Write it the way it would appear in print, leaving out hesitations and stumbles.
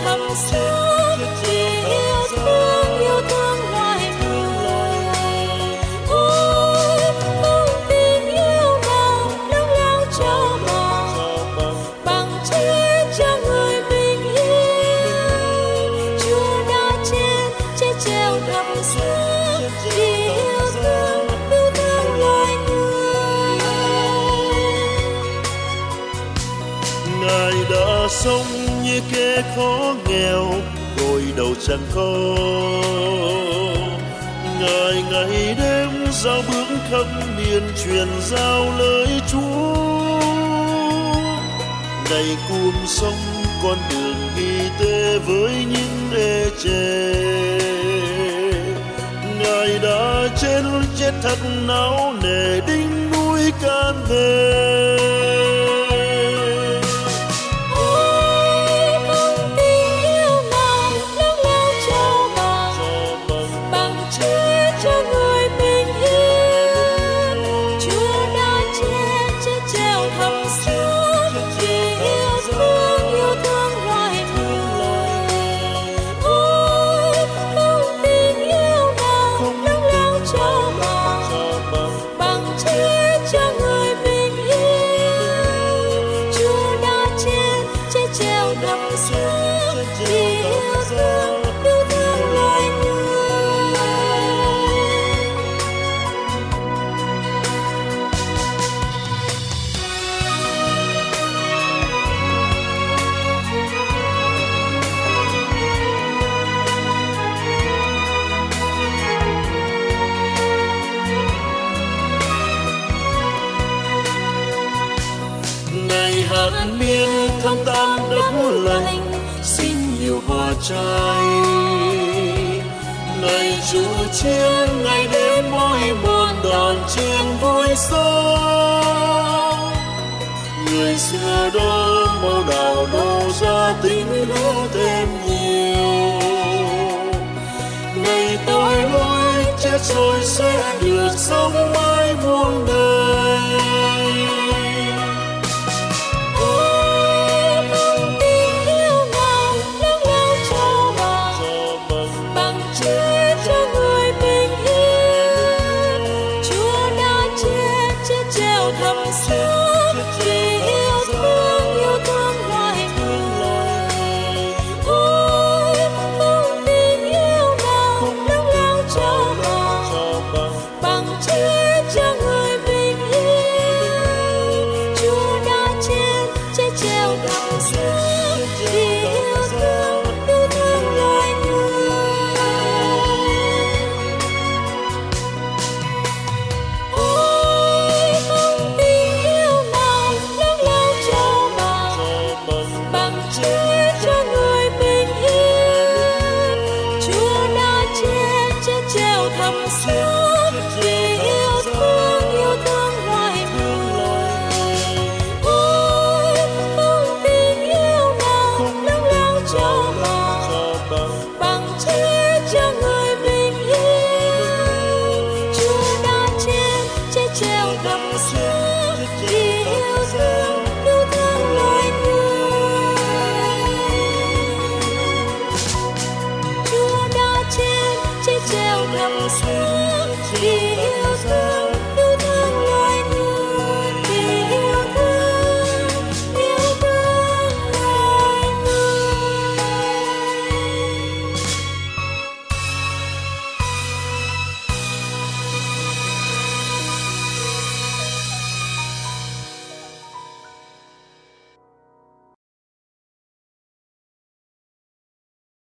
thắm suốt vì yêu thương loài người. Ôi không tình yêu nào lớn lao cho bằng chết cho người bình yên. Chúa đã chết treo thắm suốt vì yêu thương loài người. Ngài đã sống như kẻ khó nghèo rồi đầu chẳng có. Ngài ngày đêm giao bước khắp miền truyền giao lời Chúa. Ngày cuồng sống con đường đi tê với những ê chề. Ngài đã chết thật não nề đinh núi can về. hạt miên thơm tan đất lành, xin nhiều hoa trái. Ngày Chúa chiến ngày đêm mỗi một đàn chiên vui sống. Người xưa đó màu đào đổ ra tình hữu thêm nhiều. Ngày tôi lối chết rồi sẽ được sống mãi muôn đời. Bằng